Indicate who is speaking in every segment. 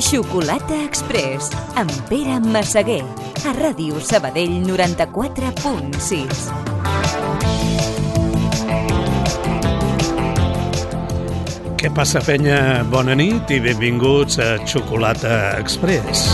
Speaker 1: Xocolata Express, amb Pere Massaguer, a Ràdio Sabadell 94.6.
Speaker 2: Què passa, penya? Bona nit i benvinguts a Xocolata Express.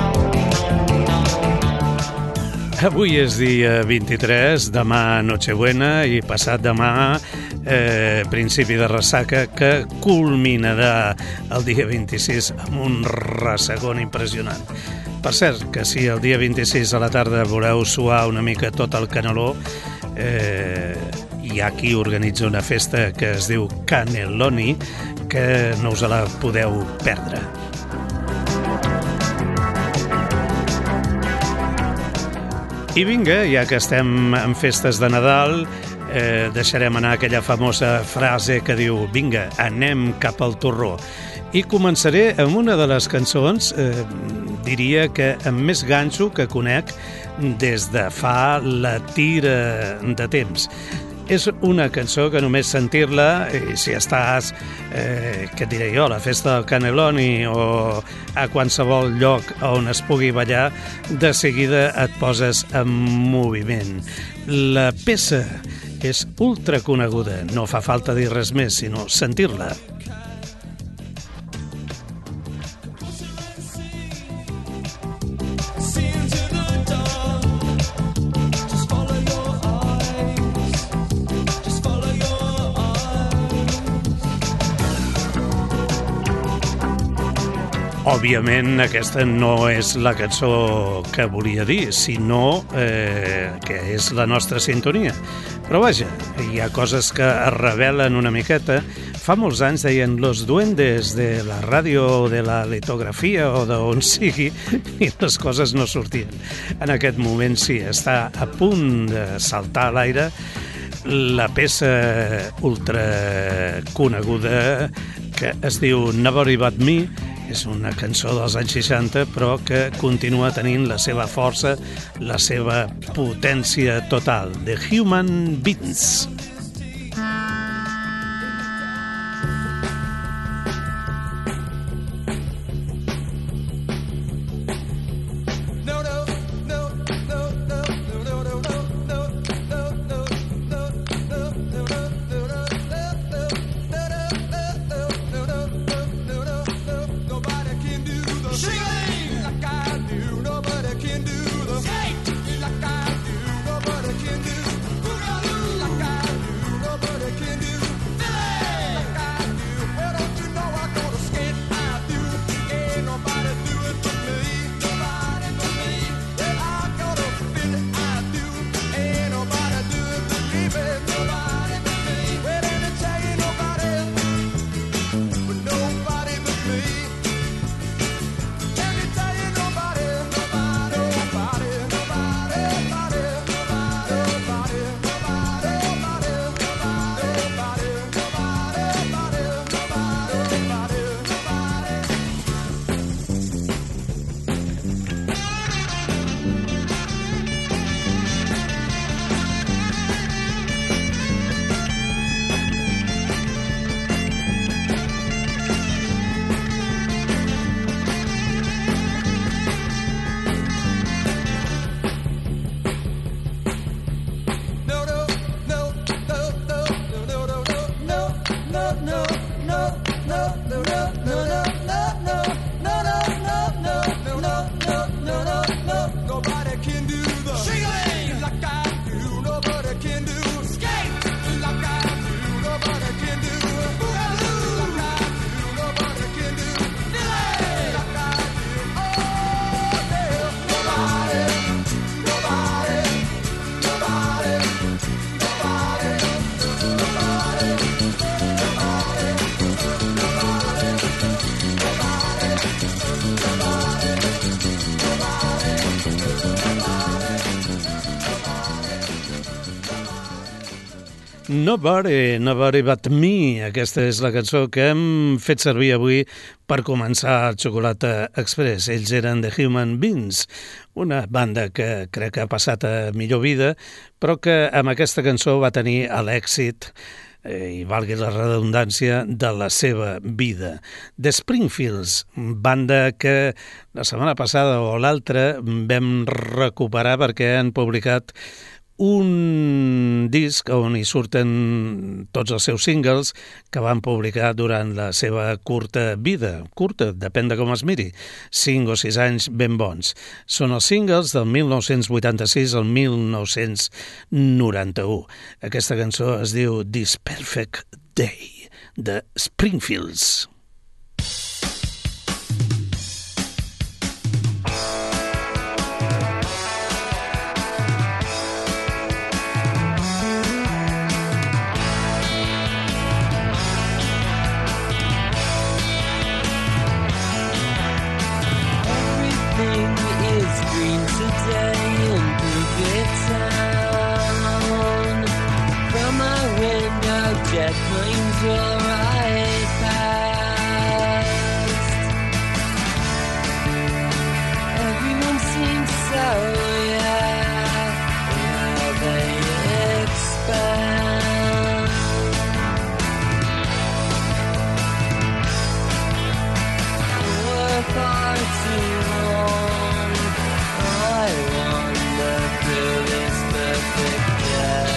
Speaker 2: Avui és dia 23, demà Nochebuena i passat demà principi de ressaca que culminarà el dia 26 amb un ressacón impressionant. Per cert, que si el dia 26 a la tarda voleu suar una mica tot el caneló, hi ha qui organitza una festa que es diu Caneloni, que no us la podeu perdre. I vinga, ja que estem en festes de Nadal, deixarem anar aquella famosa frase que diu «Vinga, anem cap al torró». I començaré amb una de les cançons, diria que amb més ganxo que conec des de fa la tira de temps. És una cançó que només sentir-la, i si estàs, què et diré jo, a la festa del Caneloni o a qualsevol lloc on es pugui ballar, de seguida et poses en moviment. La peça és ultra coneguda, no fa falta dir res més, sinó sentir-la. Òbviament, aquesta no és la cançó que volia dir, sinó que és la nostra sintonia. Però vaja, hi ha coses que es revelen una miqueta. Fa molts anys deien los duendes de la ràdio o de la litografia o d'on sigui, i les coses no sortien. En aquest moment sí, està a punt de saltar a l'aire la peça ultra coneguda que es diu Nobody But Me. És una cançó dels anys 60, però que continua tenint la seva força, la seva potència total. The Human Beings. Nobody But Me. Aquesta és la cançó que hem fet servir avui per començar el Xocolata Express. Ells eren The Human Beings, una banda que crec que ha passat a millor vida, però que amb aquesta cançó va tenir l'èxit i valgui la redundància, de la seva vida. The Springfields, banda que la setmana passada o l'altra vam recuperar perquè han publicat un disc on hi surten tots els seus singles que van publicar durant la seva curta vida. Curta, depèn de com es miri. 5 o 6 anys ben bons. Són els singles del 1986 al 1991. Aquesta cançó es diu This Perfect Day, de Springfields.
Speaker 3: Jet planes will ride past. Everyone seems so, how they expand. For far too long, I wander through this perfect day.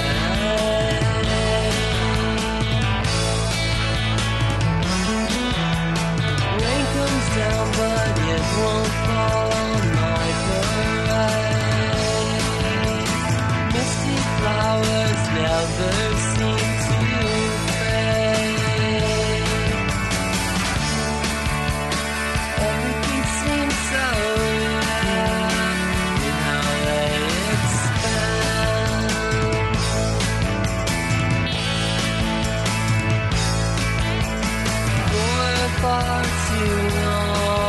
Speaker 3: Down, but it won't fall on my parade. Misty flowers never seem to fade. Everything seems so in how they expand. For far too long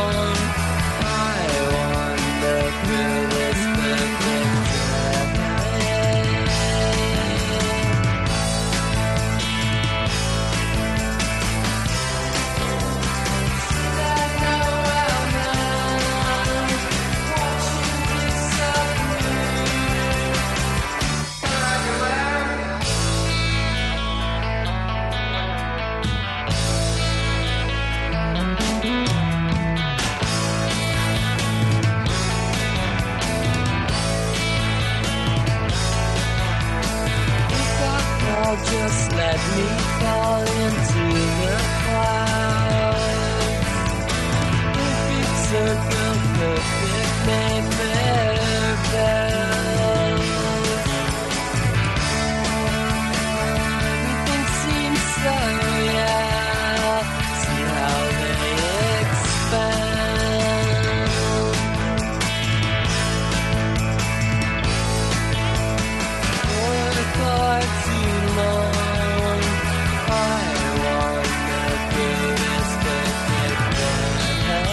Speaker 3: just let me fall into the clouds. Perfect circle, perfect nightmare bells. Everything seems so, see how they expand. For far too long, I wander through this perfect day.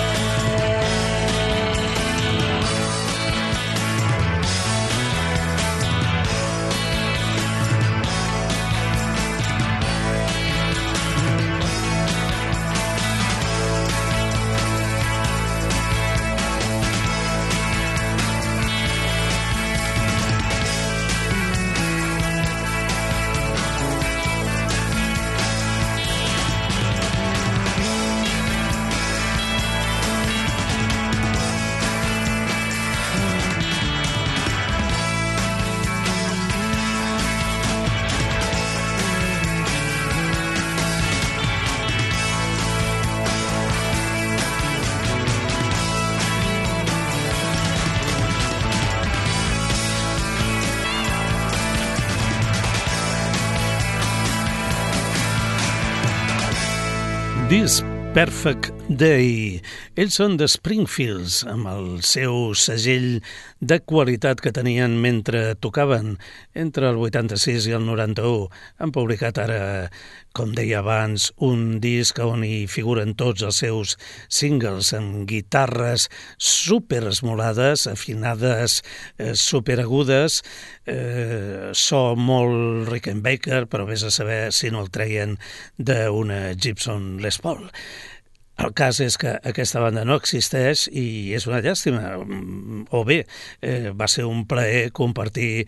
Speaker 2: This Perfect Day. Ells són de Springfields, amb el seu segell de qualitat que tenien mentre tocaven entre el 86 i el 91. Han publicat ara, com deia abans, un disc on hi figuren tots els seus singles amb guitarres superesmolades, afinades, superagudes, so molt Rickenbacker, però vés a saber si no el treien d'una Gibson Les Paul. El cas és que aquesta banda no existeix i és una llàstima. O bé, va ser un plaer compartir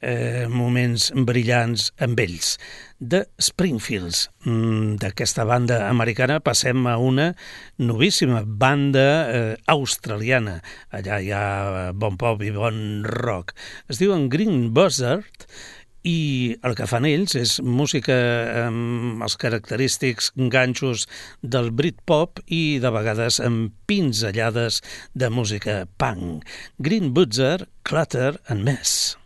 Speaker 2: moments brillants amb ells. The Springfields, d'aquesta banda americana, passem a una novíssima banda australiana. Allà hi ha bon pop i bon rock. Es diuen Green Buzzard, i el que fan ells és música amb els característics ganxos del Britpop i de vegades amb pinzellades de música punk. Green Buzzard, Clutter and Mess.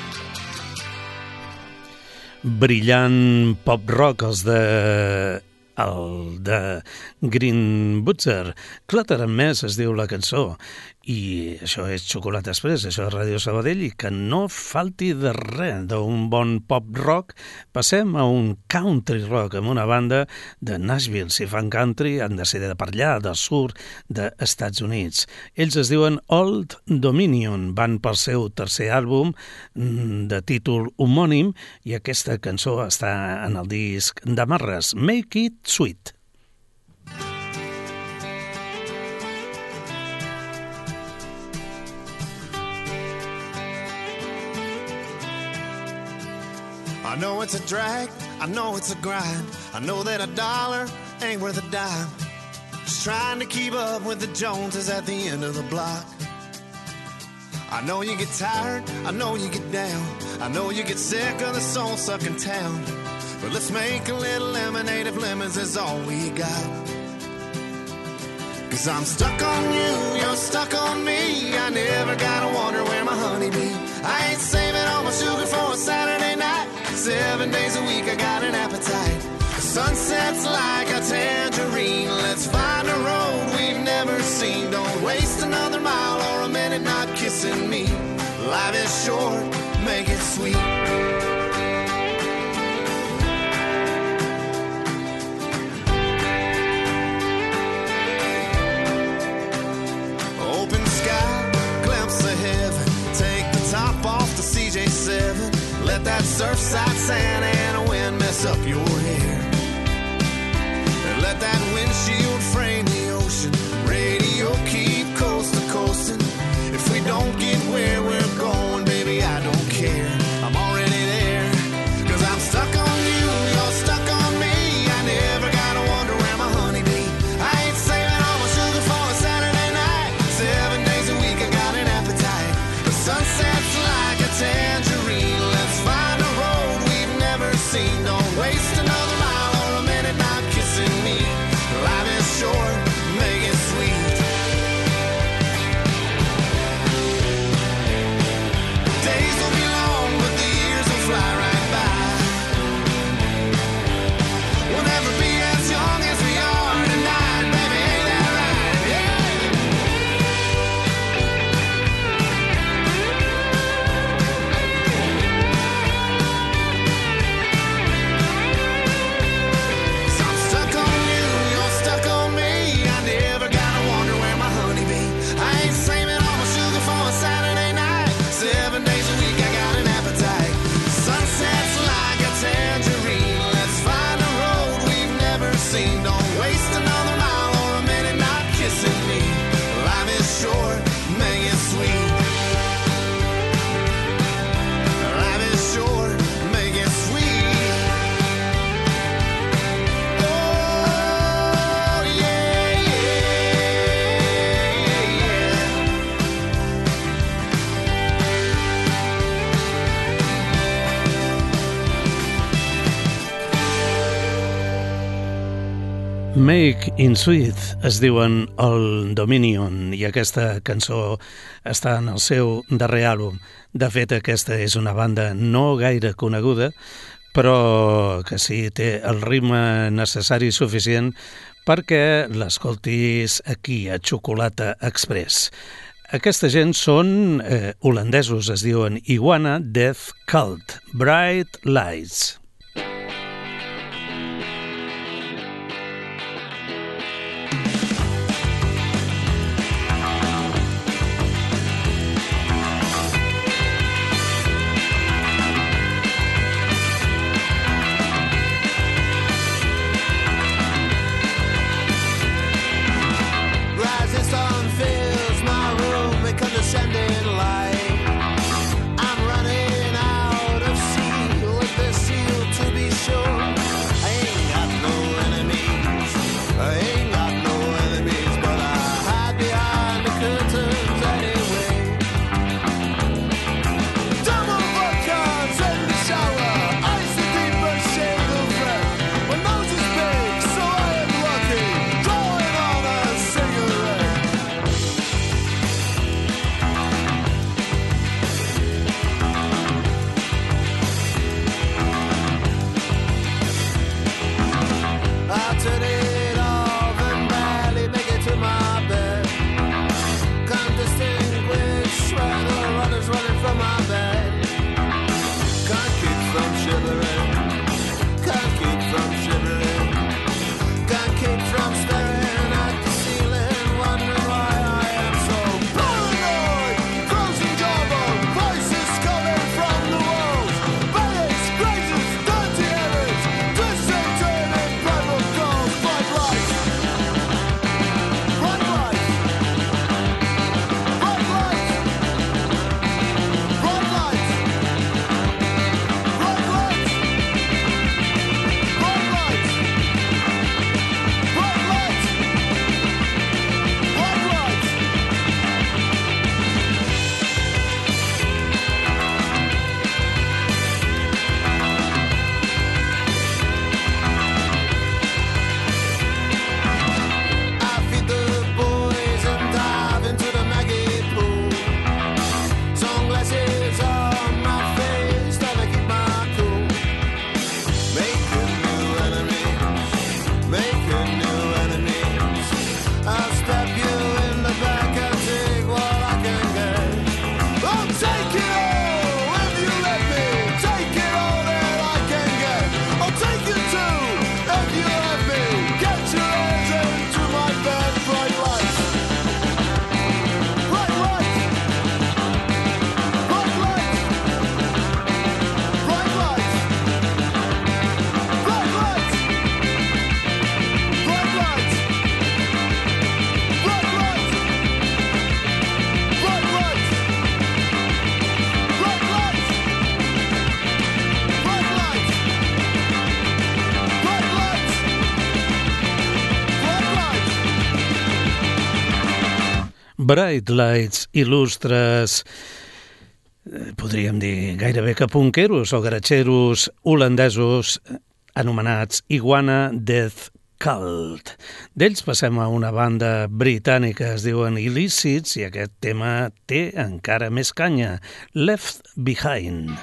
Speaker 2: Brillant pop rock, els de el de Green Butcher. Clutter and Mess es diu la cançó, i això és Xocolata Express, això és Ràdio Sabadell, i que no falti de res, d'un bon pop rock passem a un country rock amb una banda de Nashville. Si fan country han de ser de per allà, del sud dels Estats Units. Ells es diuen Old Dominion, van pel seu tercer àlbum de títol homònim, i aquesta cançó està en el disc d'Amarres, Make It Sweet.
Speaker 4: I know it's a drag, I know it's a grind, I know that a dollar ain't worth a dime. Just trying to keep up with the Joneses at the end of the block. I know you get tired, I know you get down, I know you get sick of the soul-sucking town. But let's make a little lemonade if lemons is all we got. 'Cause I'm stuck on you, you're stuck on me, I never gotta wonder where my honey be. I ain't saving all my sugar for a Saturday night. 7 days a week I got an appetite. The sunset's like a tangerine. Let's find a road we've never seen. Don't waste another mile or a minute not kissing me. Life is short, make it sweet. Open sky, glimpse of heaven. Take the top off the CJ7. Let that surfside sand and a wind mess up your hair. And let that windshield frame the ocean. Radio keep coast to coasting. If we don't get where we're going, baby, I don't care. I'm already there. 'Cause I'm stuck on you, you're stuck on me. I never gotta wonder where my honey be. I ain't saving all my sugar for a Saturday night. 7 days a week I got an appetite. The sunset's like a tangerine. Let's find a road we've never seen. Don't waste another mile or a minute not kissing me. Life is short, make it sweet. Days will be long, but the years will fly right by. We'll never be as young as we are tonight, baby, ain't that right? Yeah. I'm stuck on you, you're stuck on me. I never gotta wonder where my honey be. I ain't saving all my sugar for a Saturday night. 7 days a week I got an appetite. Sunset's like a tangerine. Let's find a road we've never seen. Don't waste another mile or a minute not kissing me. Life is short, make it sweet. Life is short, make it sweet. Oh, yeah, yeah, yeah.
Speaker 2: Make in Sweet es diuen el Dominion, i aquesta cançó està en el seu darrer àlbum. De fet, aquesta és una banda no gaire coneguda, però que sí té el ritme necessari i suficient perquè l'escoltis aquí a Xocolata Express. Aquesta gent són holandesos, es diuen Iguana Death Cult, Bright Lights.
Speaker 4: Rising sun fills my room, a condescending light. I'm running out of seal with the seal
Speaker 2: Bright Lights, il·lustres, podríem dir gairebé que punqueros o garatxeros holandesos anomenats Iguana Death Cult. D'ells passem a una banda britànica, es diuen Illicits, i aquest tema té encara més canya, Left Behind.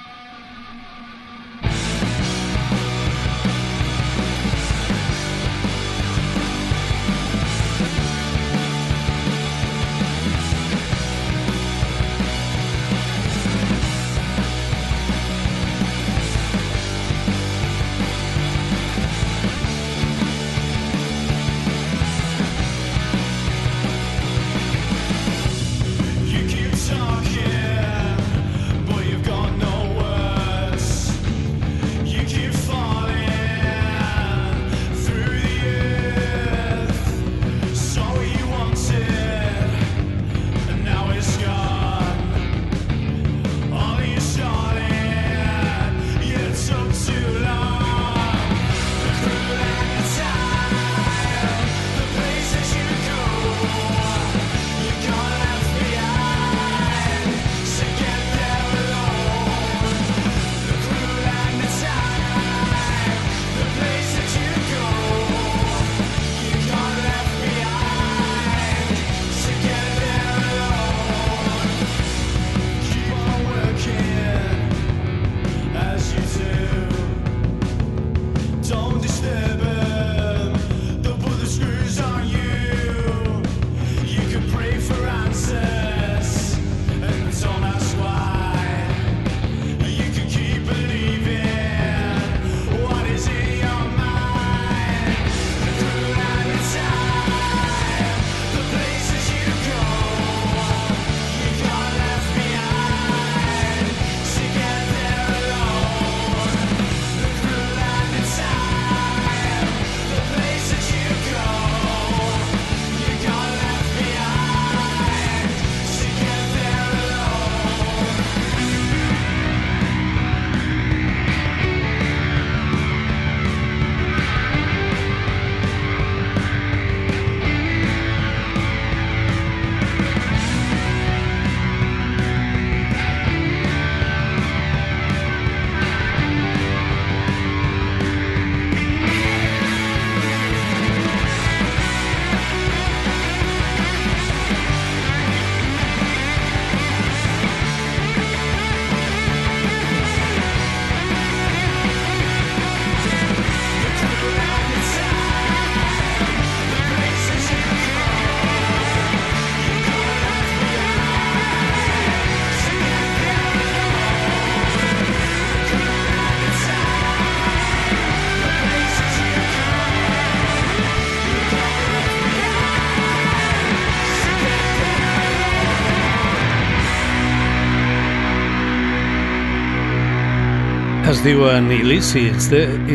Speaker 2: Es diuen Illicits,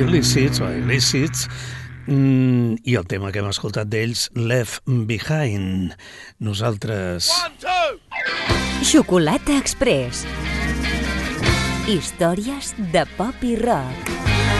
Speaker 2: i el tema que hem escoltat d'ells, Left Behind. Nosaltres...
Speaker 1: Xocolata Express. Històries de pop i rock.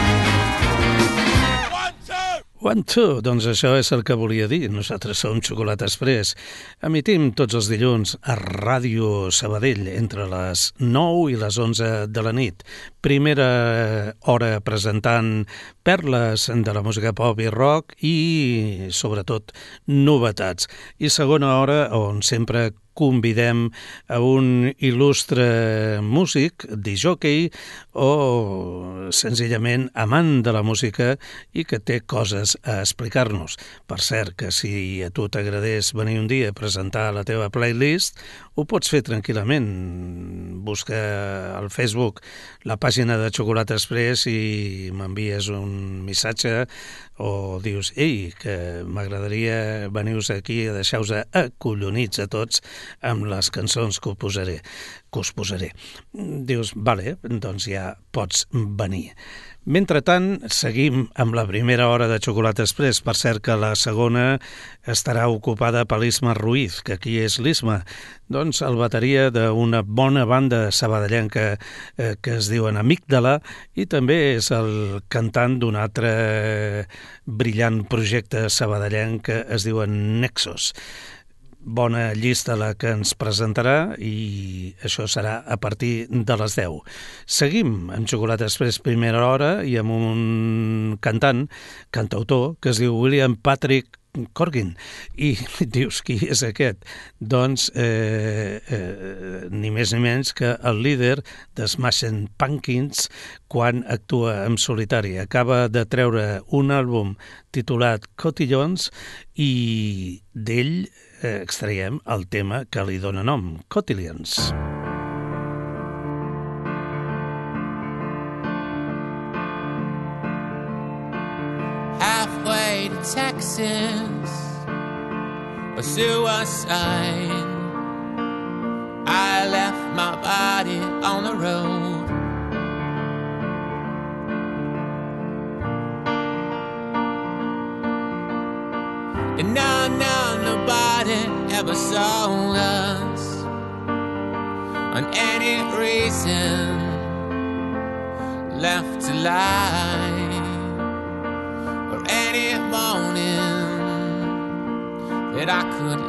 Speaker 2: 1, 2, doncs això és el que volia dir. Nosaltres som Xocolata Express. Emitim tots els dilluns a Ràdio Sabadell entre les 9 i les 11 de la nit. Primera hora presentant perles de la música pop i rock i, sobretot, novetats. I segona hora on sempre convidem a un il·lustre músic, discjòquei o senzillament amant de la música i que té coses a explicar-nos. Per cert, que si a tu t'agradés venir un dia a presentar la teva playlist, ho pots fer tranquil·lament. Busca al Facebook la pàgina de Xocolata Express i m'envies un missatge o dius, ei, que m'agradaria venir-vos aquí a deixar-vos acollonits a tots amb les cançons que us posaré. Dius, vale, doncs ja pots venir. Mentrestant, seguim amb la primera hora de Xocolata Express. Per cert que la segona estarà ocupada per l'Isma Ruiz, que aquí és l'Isma. Doncs el bateria d'una bona banda sabadellenca que es diuen Amígdala i també és el cantant d'un altre brillant projecte sabadellenc que es diuen Nexos. bona llista la que ens presentarà i això serà a partir de les 10. Seguim amb Xocolata Express primera hora i amb un cantautor, que es diu William Patrick Corgin. I dius, qui és aquest? Doncs ni més ni menys que el líder de Smashing Pumpkins quan actua en solitari. Acaba de treure un àlbum titulat Cotillons i d'ell extraiem el tema que li dóna nom, Cotillions.
Speaker 5: Halfway to Texas, a suicide. I left my body on the road. And nobody ever saw us on any reason left to lie. Any morning that I could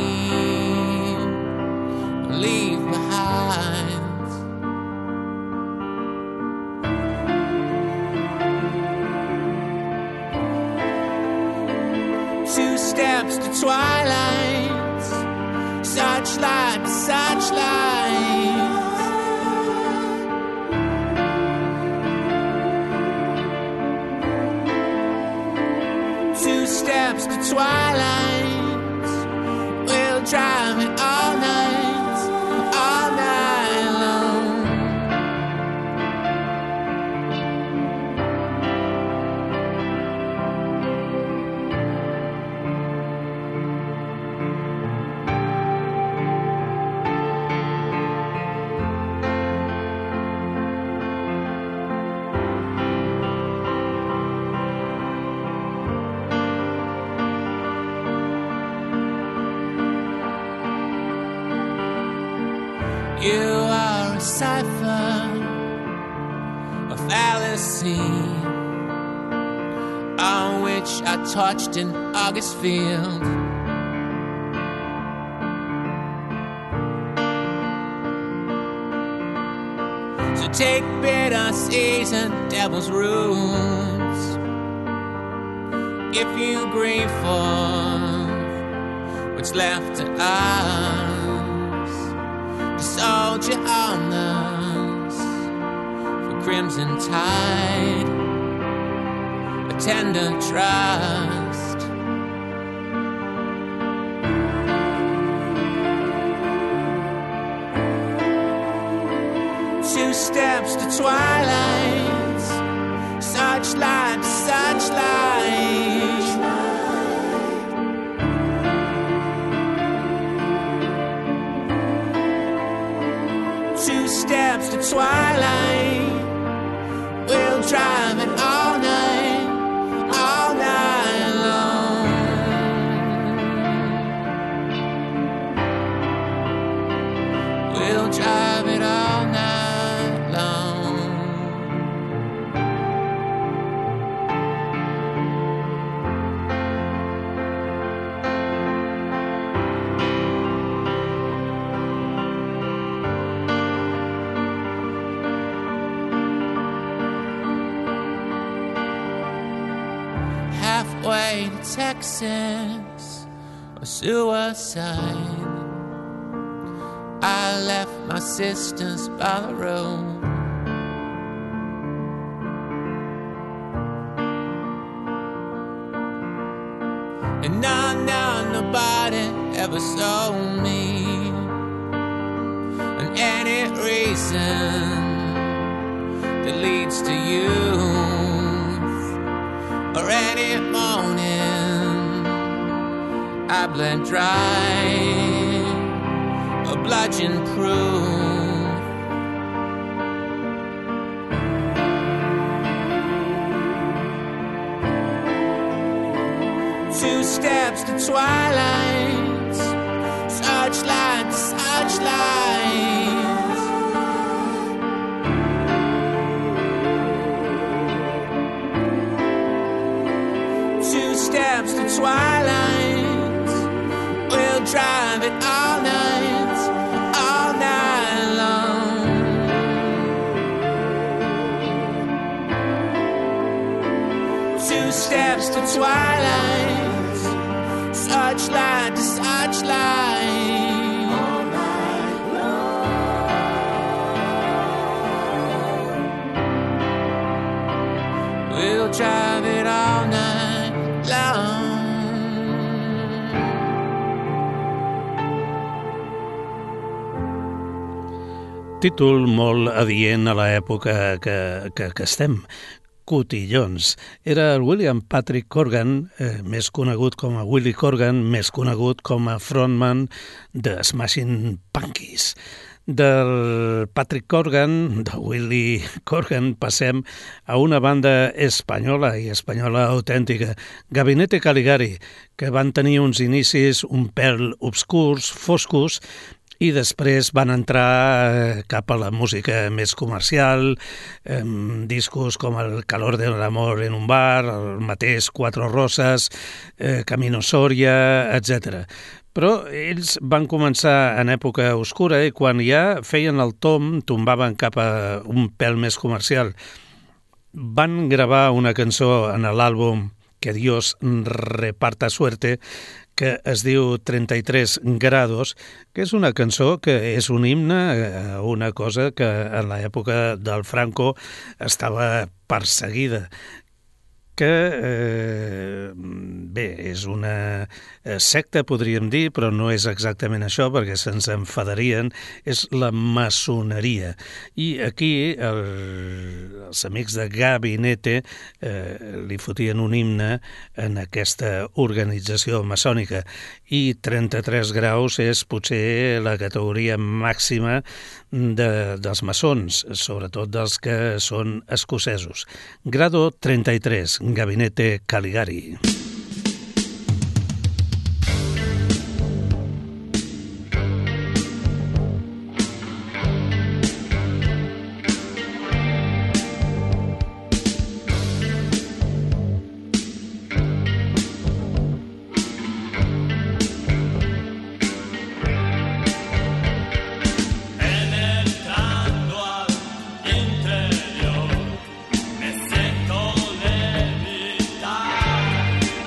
Speaker 5: leave behind. 2 steps to twilight, such light, such light. 2 steps to twilight, we'll drive it all night long. You are a cipher, a fallacy on which I touched in August field. So take bitter season, devil's roots. If you grieve for what's left to us, soldier honors for crimson tide, a tender trust. Two steps to twilight, such light, such light. 2 steps to twilight, we'll drive it all night long. We'll drive it all night long. Halfway to Texas, a suicide. I left my sisters by the road. And nobody ever saw me on any reason that leads to youth. Or any morning I bled dry, a bludgeon proof. Two steps to twilight, such light, such light. Two steps to twilight, we'll drive drive it all night long. 2 steps to twilight, searchlight to searchlight. All night long. We'll drive it all night long.
Speaker 2: Títol molt adient a l'època que estem. Cotillons. Era el William Patrick Corgan, més conegut com a Willie Corgan, més conegut com a frontman de Smashing Pumpkins. Del Patrick Corgan, de Willie Corgan, passem a una banda espanyola i espanyola autèntica, Gabinete Caligari, que van tenir uns inicis un pèl obscurs, foscos, i després van entrar cap a la música més comercial, discos com El calor del amor en un bar, el mateix Cuatro Rosas, Camino Soria, etc. Però ells van començar en època oscura i quan ja feien el tombaven cap a un pèl més comercial. Van gravar una cançó en l'àlbum Que Dios reparta suerte, que es diu 33 grados, que és una cançó que és un himne a una cosa que en l'època del Franco estava perseguida, que, bé, és una secta, podríem dir, però no és exactament això, perquè se'ns enfadarien, és la maçoneria. I aquí els amics de Gabinete li fotien un himne en aquesta organització maçònica, i 33 graus és potser la categoria màxima dels maçons, sobretot dels que són escocesos. Grado 33, Gabinete Caligari.
Speaker 6: Me siento levitar.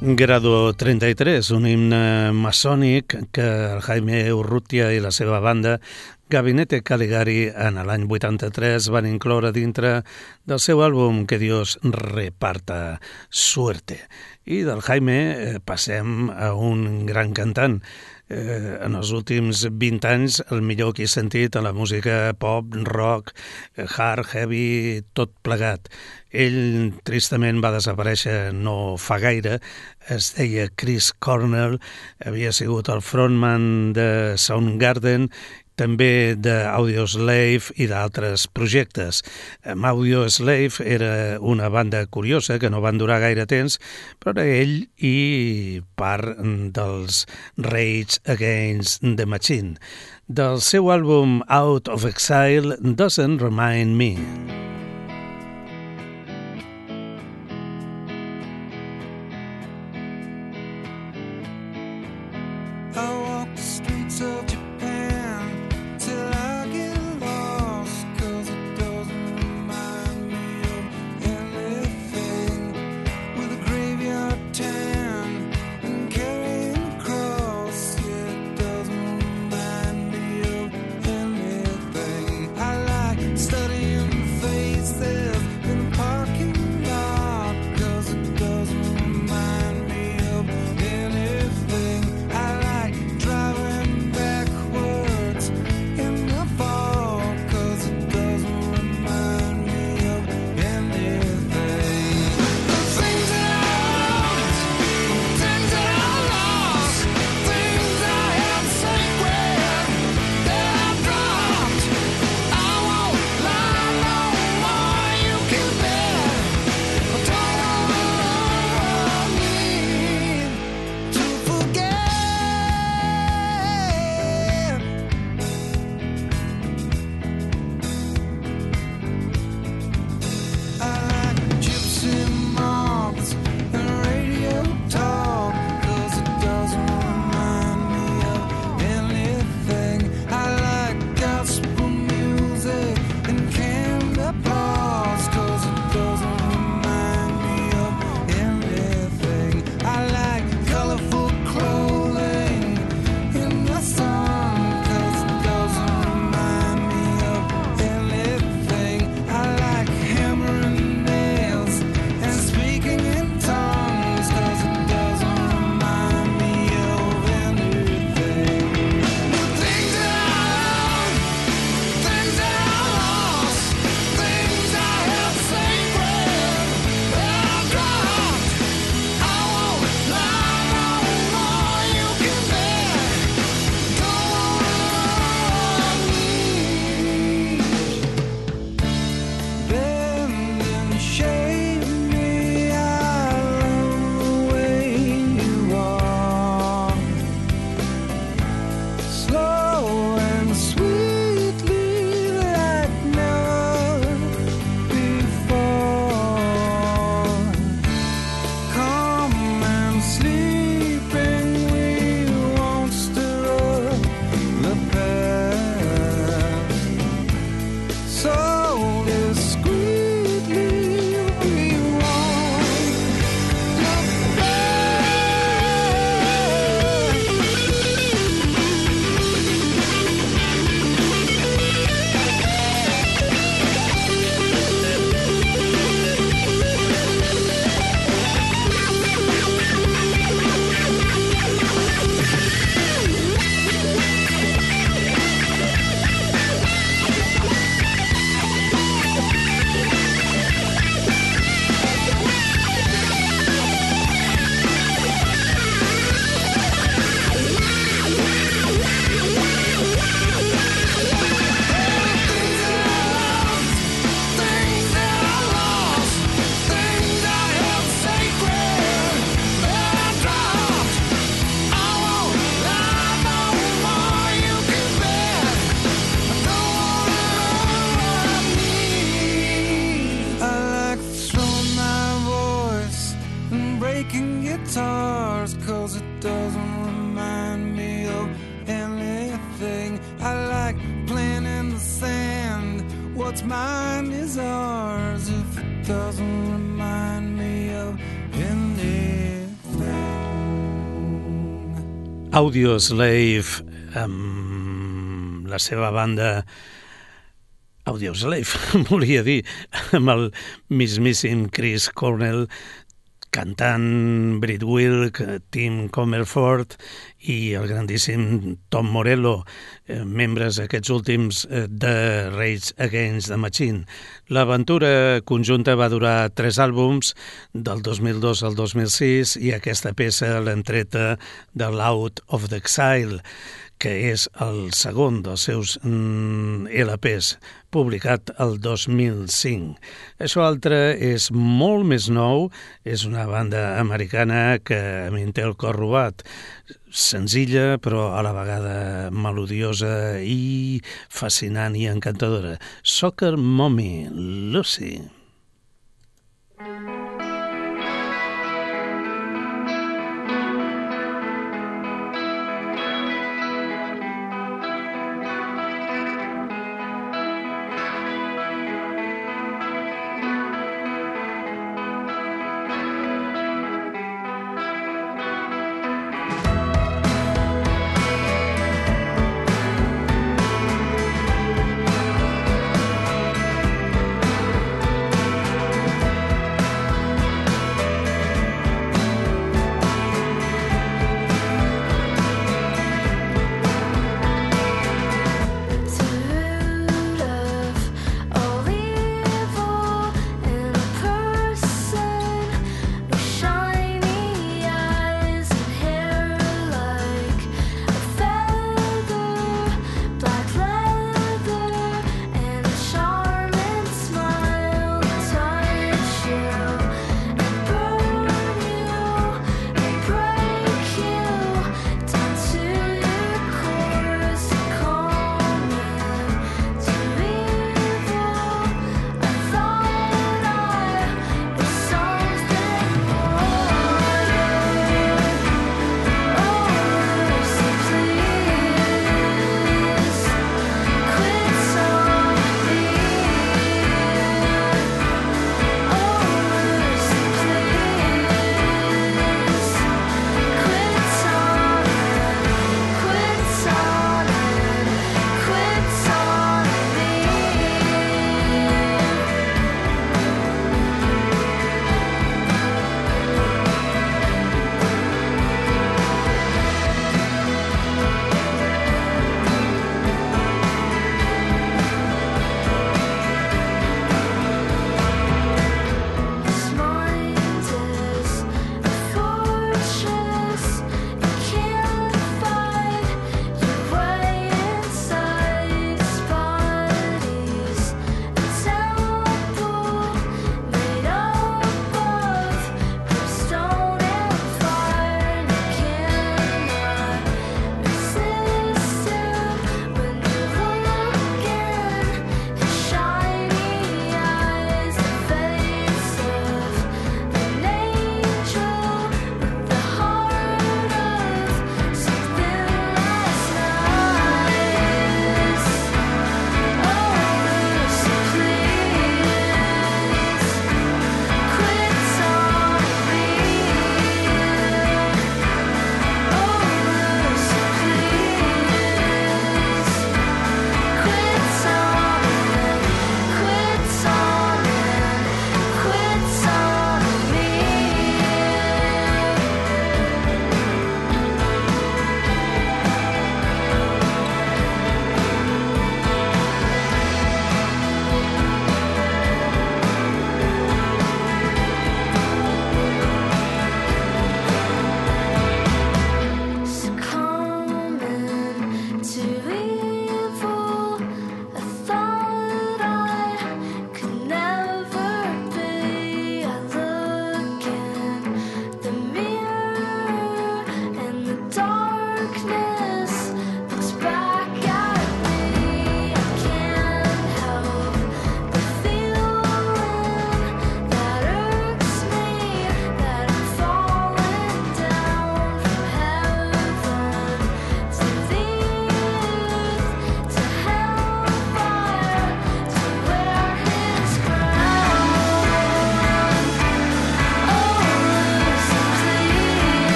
Speaker 2: Grado 33, un himne maçònic que el Jaime Urrutia i la seva banda Gabinete Caligari en l'any 83 van incloure dintre del seu àlbum Que Dios reparta suerte. I del Jaime passem a un gran cantant. En els últims 20 anys el millor que he sentit a la música pop, rock, hard, heavy, tot plegat. Ell tristament va desaparèixer no fa gaire, es deia Chris Cornell, havia sigut el frontman de Soundgarden, també d'Audioslave i d'altres projectes. Audioslave era una banda curiosa que no van durar gaire temps, però era ell i part dels Rage Against the Machine. Del seu àlbum Out of Exile, Doesn't Remind Me.
Speaker 6: What's mine is ours if it doesn't remind me of anything.
Speaker 2: Audioslave amb la seva banda Audioslave, volia dir, amb el mismíssim Chris Cornell cantant, Britt Wilk, Tim Comerford i el grandíssim Tom Morello, membres aquests últims de Rage Against the Machine. L'aventura conjunta va durar 3 àlbums, del 2002 al 2006, i aquesta peça l'hem treta de l'Out of the Exile, que és el segon dels seus LPs, publicat el 2005. Això altre és molt més nou, és una banda americana que a mi em té el cor robat, senzilla però a la vegada melodiosa i fascinant i encantadora. Soccer Mommy, Lucy.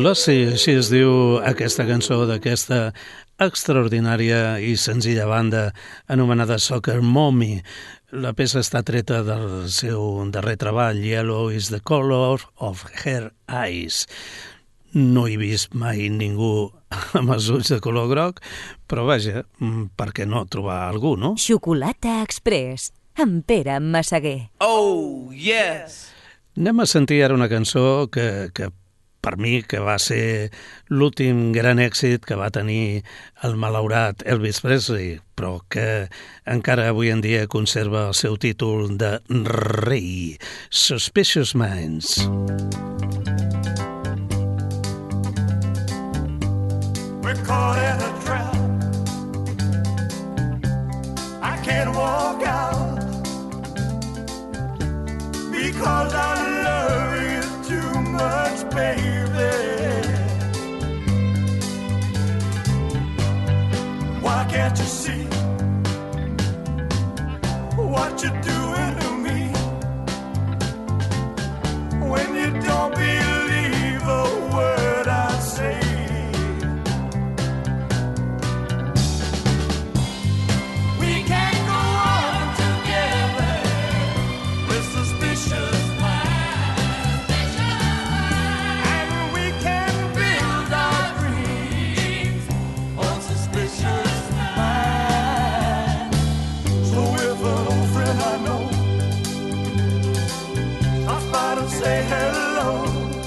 Speaker 2: Lucy, així es diu aquesta cançó d'aquesta extraordinària i senzilla banda anomenada Soccer Mommy. La peça està treta del seu darrer treball, Yellow is the Color of Her Eyes. No he vist mai ningú amb els ulls de color groc, però vaja, per què no trobar algú, no?
Speaker 1: Xocolata Express, amb Pere Massaguer.
Speaker 6: Oh, yes!
Speaker 2: Anem a sentir ara una cançó que per mi que va ser l'últim gran èxit que va tenir el malaurat Elvis Presley, però que encara avui en dia conserva el seu títol de rei, Suspicious Minds.
Speaker 7: We're caught in a trap. I can't walk out because I love you too much, baby. Why can't you see what you're doing to me when you don't believe a word I say? We can't go on together with suspicious minds, and we can build our dreams on suspicious minds. So if an old friend I know stops by to say hello,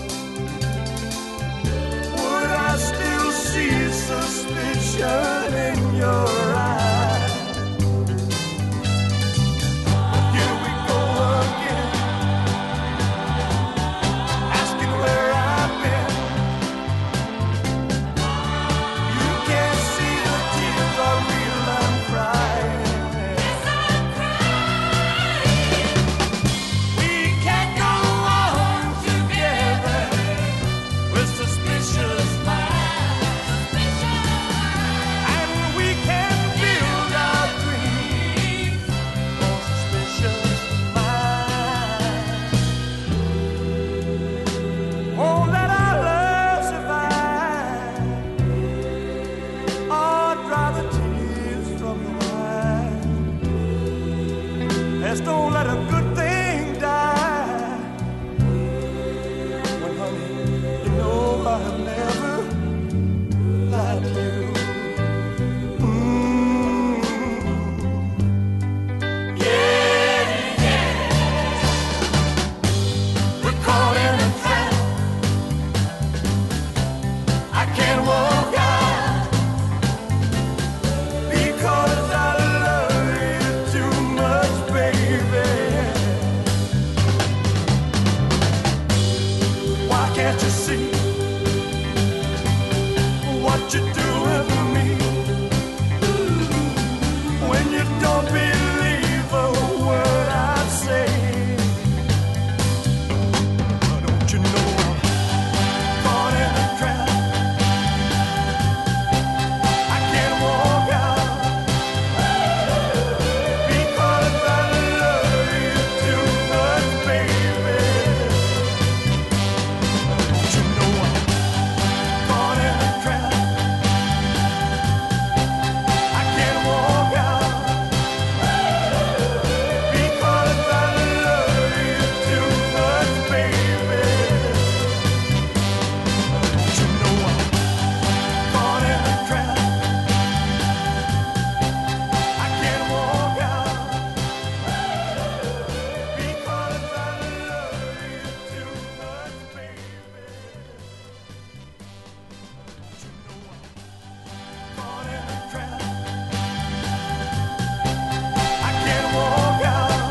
Speaker 7: would I still see suspicion in your eyes? Here we go again, asking where I've been. You can't see the tears are real, I'm crying. Yes, I'm crying. We can't go on together with suspicious minds, and we can build our dreams on suspicious minds. Won't let our love survive, or dry the tears from your eyes. Let's don't let a good thing die. When, honey, you know I have never lied to you. Yeah, yeah. We're caught in a trap. I can't walk out because I love you too much, baby. Why can't you see what you're doing to me when you don't believe a word I say? Don't you know I'm caught in a trap? I can't walk out because I love you too much, baby. Don't you know I'm caught in a trap? I can't walk out because I love you too much, baby. Don't you know I'm caught in a trap? I can't walk out because I love you too much, baby. Don't you know I'm caught in a trap? I can't walk out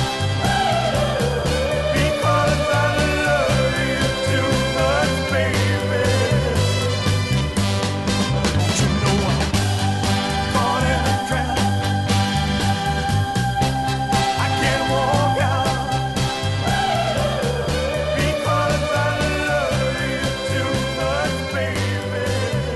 Speaker 7: because I love you too much, baby. Don't you know I'm caught in a trap? I can't walk out because I love you too much, baby.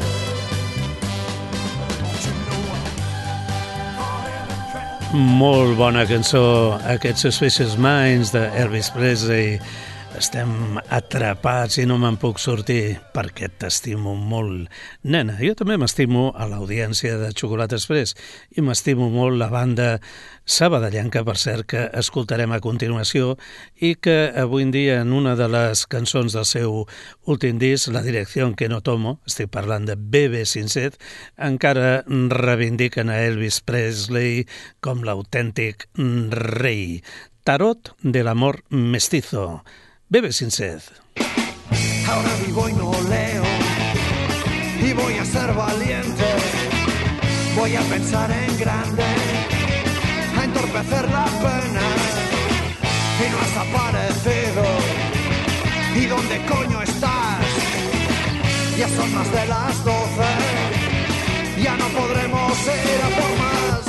Speaker 7: Don't you know I'm caught in a trap?
Speaker 2: Molt bona cançó, aquest Suspicious Minds de Elvis Presley, Estem atrapats i no me'n puc sortir perquè t'estimo molt. Nena, jo també m'estimo a l'audiència de Xocolata Express i m'estimo molt la banda sabadellenca, per cert, que escoltarem a continuació i que avui en dia en una de les cançons del seu últim disc, La direcció que no tomo, estic parlant de Bebe Sin Sed, encara reivindiquen a Elvis Presley com l'autèntic rei. Tarot del amor mestizo. Bebe Sin Sed.
Speaker 7: Ahora vivo y no leo, y voy a ser valiente. Voy a pensar en grande, a entorpecer la pena. Y no has aparecido. ¿Y dónde coño estás? Ya son más de las 12. Ya no podremos ir a por más.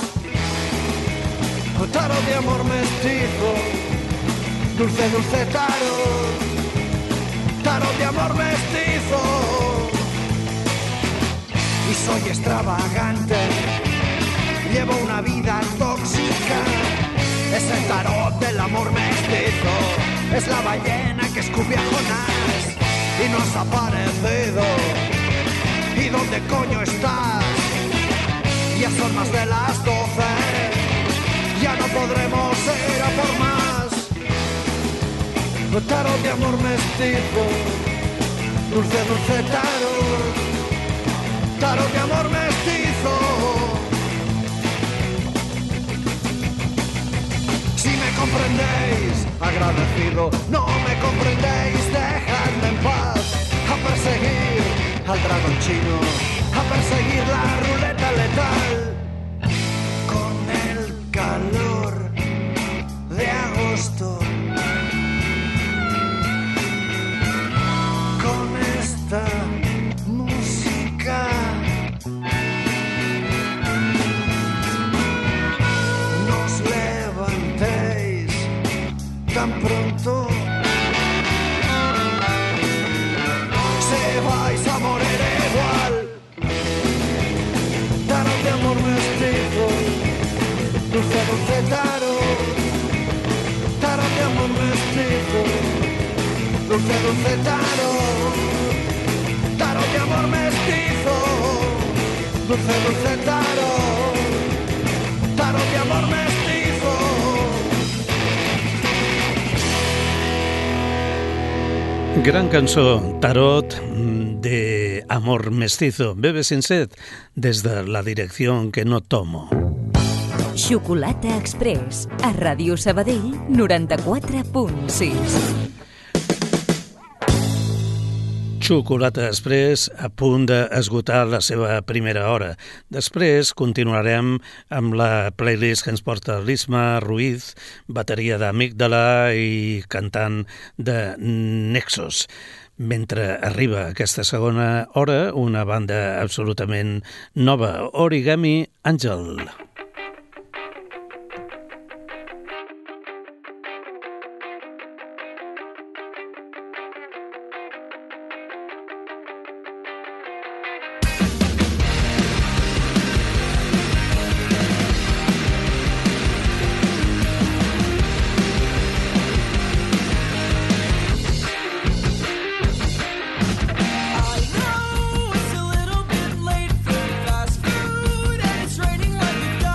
Speaker 7: Tarot de amor mestizo. Dulce, dulce tarot, tarot de amor mestizo. Y soy extravagante, llevo una vida tóxica. Es el tarot del amor mestizo, es la ballena que escupe a Jonás y no has aparecido. ¿Y dónde coño estás? Ya son más de las 12, ya no podremos ir a por más. Tarot de amor mestizo, dulce, dulce tarot, tarot de amor mestizo. Si me comprendéis, agradecido, no me comprendéis, dejadme en paz. A perseguir al dragón chino, a perseguir la ruleta letal. Con el calor de agosto, esta música no os levantéis tan pronto, se vais a morir igual. Tarot de amor mestizo, dulce, dulce tarot, tarot de amor mestizo, dulce, dulce tarot, tarot de amor mestizo, dulce, dulce tarot, tarot de amor mestizo.
Speaker 2: Gran cançó, Tarot de amor mestizo. Bebe Sin Sed, des de La direcció que no tomo.
Speaker 1: Xocolata Express, a Ràdio Sabadell 94.6.
Speaker 2: Xocolata Express a punt d'esgotar la seva primera hora. Després continuarem amb la playlist que ens porta l'Isma Ruiz, bateria d'Amígdala i cantant de Nexus. Mentre arriba aquesta segona hora, una banda absolutament nova, Origami Angel.
Speaker 3: I know it's a little bit late for fast food, and it's raining like a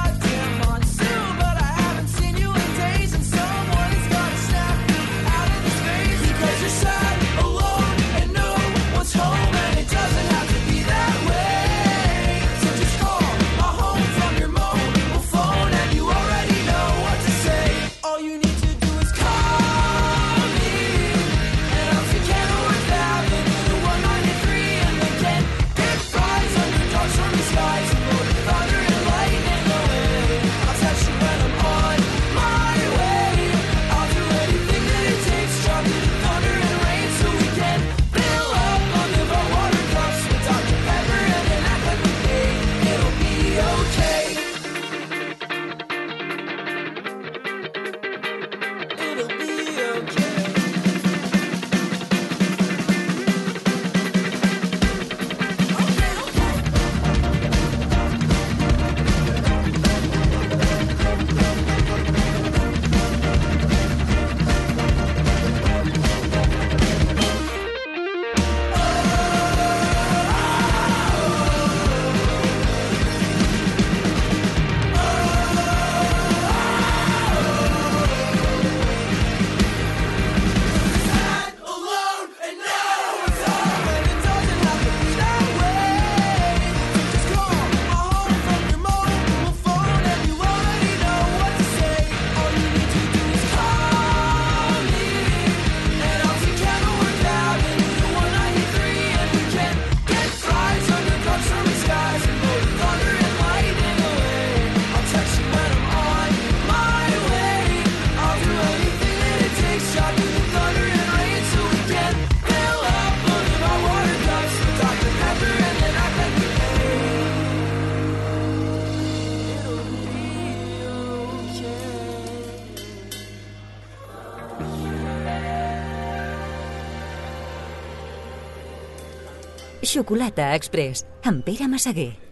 Speaker 1: Xocolata Express, amb Pere Massaguer.